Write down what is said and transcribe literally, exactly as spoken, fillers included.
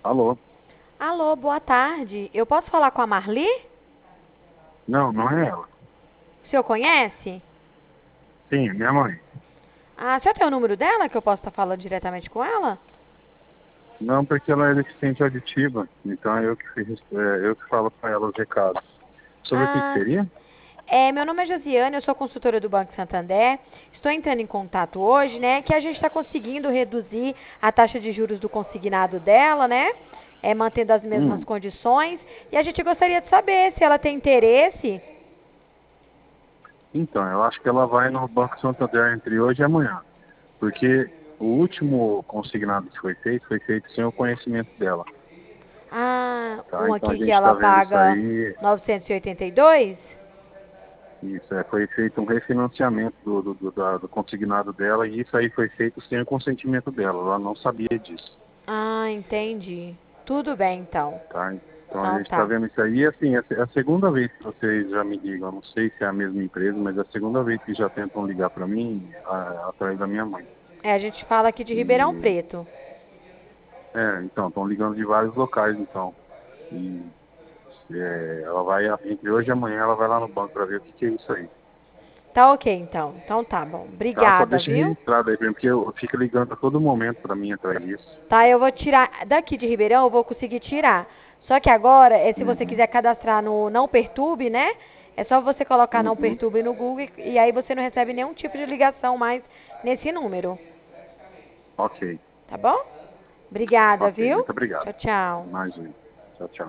Alô? Alô, boa tarde. Eu posso falar com a Marli? Não, não é ela. O senhor conhece? Sim, é minha mãe. Ah, o senhor tem o número dela que eu posso estar falando diretamente com ela? Não, porque ela é deficiente auditiva, então é eu que, fiz, é, eu que falo para ela os recados. Sobre o que que Ah, seria? é, meu nome é Josiane, eu sou consultora do Banco Santander. Estou entrando em contato hoje, né, que a gente está conseguindo reduzir a taxa de juros do consignado dela, né? É, mantendo as mesmas Hum, condições. E a gente gostaria de saber se ela tem interesse. então, eu acho que ela vai no Banco Santander entre hoje e amanhã, porque o último consignado que foi feito, foi feito sem o conhecimento dela, Ah, tá? um Então a aqui que gente ela está vendo isso paga aí, novecentos e oitenta e dois? isso, é, foi feito um refinanciamento do, do, do, da- do consignado dela, e isso aí foi feito sem o consentimento dela, ela não sabia disso. Ah, entendi. Tudo bem, então. Tá? Então a Então gente está tá. vendo isso aí. E assim, é é a segunda vez que vocês já me ligam. Eu não sei se é a mesma empresa, mas é a segunda vez que já tentam ligar para mim a- atrás da minha mãe. É, a gente fala aqui de Ribeirão E, Preto. é, então, estão ligando de vários locais, então. E é, ela vai, entre hoje e amanhã, ela vai lá no banco para ver o que, que é isso aí. Tá ok, então. Então tá bom. Tá? Só Obrigada, deixa viu? registrado aí, porque eu fico ligando a todo momento para mim atrás disso. Tá, eu vou tirar. Daqui de Ribeirão eu vou conseguir tirar. Só que agora, é, se você Uhum, quiser cadastrar no Não Perturbe, né? É só você colocar Não uhum. Perturbe no Google e, e aí você não recebe nenhum tipo de ligação mais nesse número. Ok, Tá bom? Obrigada, ok. viu? Muito obrigado. Tchau, tchau. Imagina. Tchau, tchau.